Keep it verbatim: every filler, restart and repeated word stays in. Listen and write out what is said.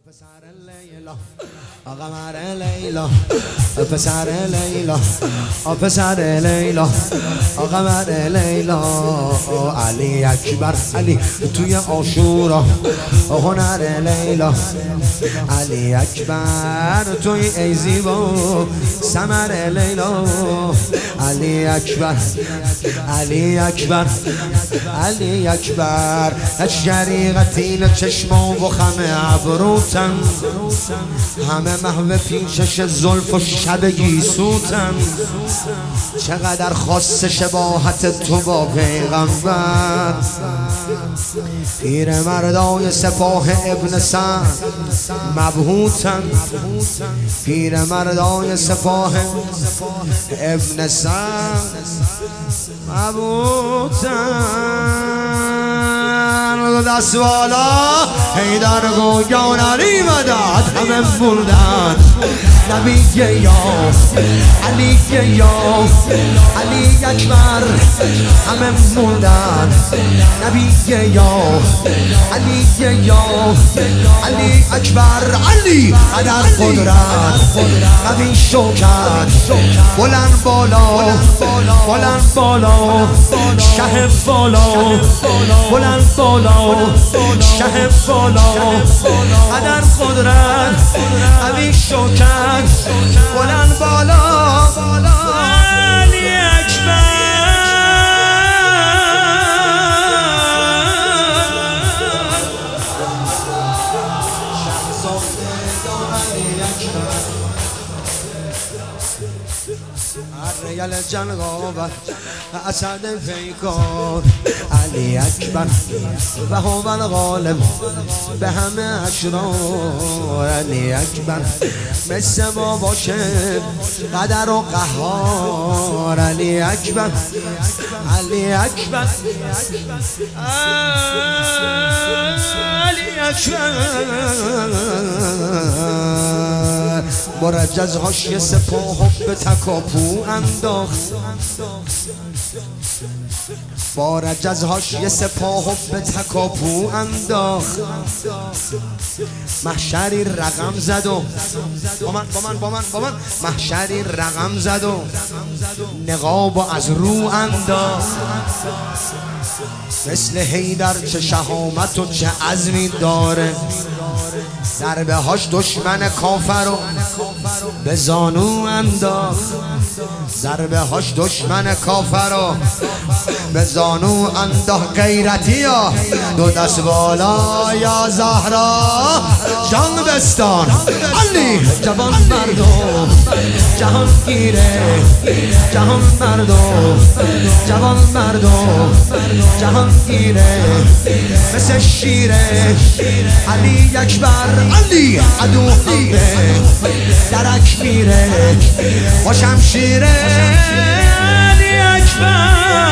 پسر لیلا قمر لیلا پسر لیلا پسر لیلا قمر لیلا علی اکبر علی توی عاشورا هنر لیلا علی اکبر توی ای زیبا ثمر لیلا علی اکبر علی اکبر علی اکبر شریقتین چشما و خم ابروتن همه محو پیشش زلف و شبگی سوتن چقدر خاص شباهت تو با پیغمبر پیر مردای سپاه ابن سعد مبهوتن پیر مردای سپاه ابن سعد مبهوتن دست والا حیدر گویان علی مدد همه موندن نبی یا علی یا علی اکبر همه موندن نبی یا علی یا علی اکبر علی قدر قدرت نبی شوکت بلند بالا بلند بالا شه بالا بلند بالا شه بالا قدر قدرت نبی شوکت بلند بالا علی اکبر ریال جنگاور اسد پیکار علی اکبر و هو الغالب به همه اشرار علی اکبر مثل ما باشه قدر و قهار علی اکبر علی اکبر علی اکبر مرجزهاش یه سپاه به تکاپو انداخت با رجزهاش یه سپاه به تکاپو انداخت محشری رقم زد و با من با من با من با من محشری رقم زد و نقاب از رو انداخت مثل حیدر چه شهامت و چه عزمی داره ضربه هاش دشمن کافر رو به زانو انداخت ضربه هاش دشمن کافر رو به زانو انداخت غیرتی ها دو دست بالا یا زهرا جان بستان علی جوان مردم جهان گیره جهان مردم جوان مردم جهان گیره مثل شیره علی اکبر علی عدو همه درک میره با شمشیره علی اکبر